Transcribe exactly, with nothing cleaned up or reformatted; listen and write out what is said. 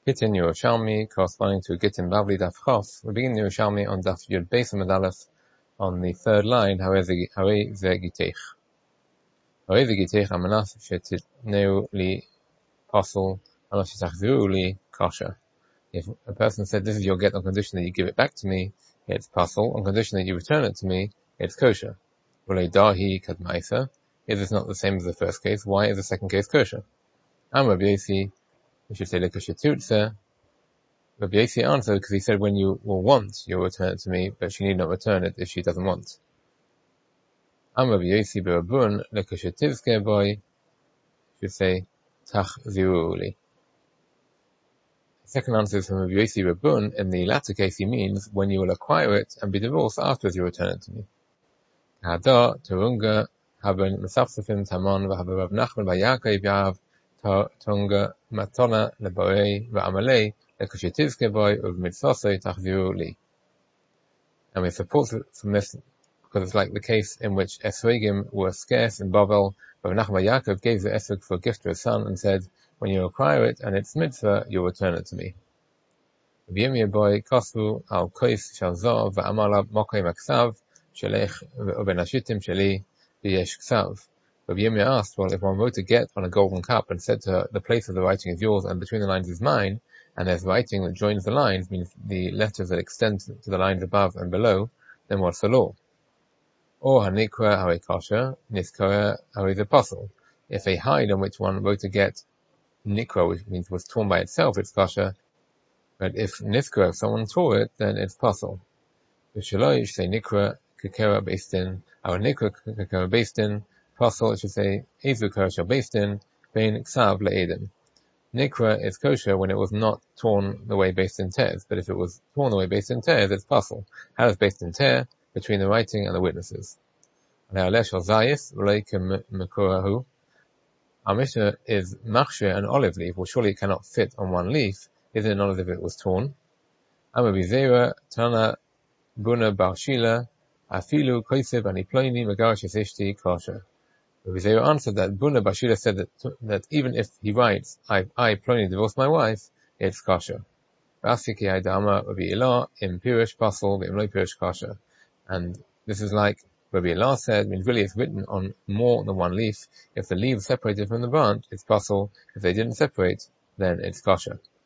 Gittin Yerushalmi, corresponding to Gittin Bavli Daf Chos. We begin Yerushalmi on Daf Yud Beis Amud on the third line. Harei ze giteich. Harei ze giteich amanas shetitneu li posel, amanas shetachziru li kosher. If a person said, "This is your get on condition that you give it back to me," it's posel. On condition that you return it to me, it's kosher. Ulei dahi kadmaisa. Is this not the same as the first case? Why is the second case kosher? Am Rabbi Yosi. We should say lekashetutze. Rabbi Yosi answered because he said, when you will want, you'll return it to me, but she need not return it if she doesn't want. Am Rabbi Yosi berabun lekashetivske boy. Should say tachziru li. The second answer is from Rabbi Yosi berabun. In the latter case, he means when you will acquire it and be divorced afterwards, you return it to me. Hada terunga haben mesafsefim tamon v'haber Rav Nachman v'Yaakov yav Tonga matona leborei va'amalei lekashetizke boy of mitzvosei tachziru li. And we support from this because it's like the case in which esrogim were scarce in Babel. Rav Nachman Yaakov gave the esrog for a gift to his son and said, when you acquire it and it's mitzvah, you'll return it to me. V'yemir boy kosu al kois shalzor va'amalav mokay maksav shelech v'benashitim sheli v'yesh ksav. Rabbi Yirmiyah asked, well, if one wrote a get on a golden cup and said to her, the place of the writing is yours and between the lines is mine, and there's writing that joins the lines, means the letters that extend to the lines above and below, then what's the law? Or hanikra hare kosher, niskara hare the apostle. If a hide on which one wrote a get, nikra, which means was torn by itself, it's kosher, but if niskara, if someone tore it, then it's apostle. V'shaloy, say nikra kekera based in, our nikra kekera based in, Apostle, it should say, Ezu kosher based in, bein ksav le'edin. Nikra is kosher when it was not torn the way based in tears, but if it was torn the way based in tears, it's apostle. How is based in tear? Between the writing and the witnesses. Now, lesh al zayis, v'leikem mekurahu. Our Mishnah is machshir an olive leaf, well surely it cannot fit on one leaf, isn't it not as if it was torn? Ama bizera, tana, buna barshila, afilu koisev aniploini megarash eseshti kosher. Rabbi Zera answered that Buna Bashila said that, that even if he writes, I, I, Ploni, divorced my wife, it's kosher. Rasiki Aidama Rabbi Ilah, im Pirish Pasal, im Lo Pirish kosher. And this is like Rabbi Ilah said, means really it's written on more than one leaf. If the leaves separated from the branch, it's Pasal. If they didn't separate, then it's kosher.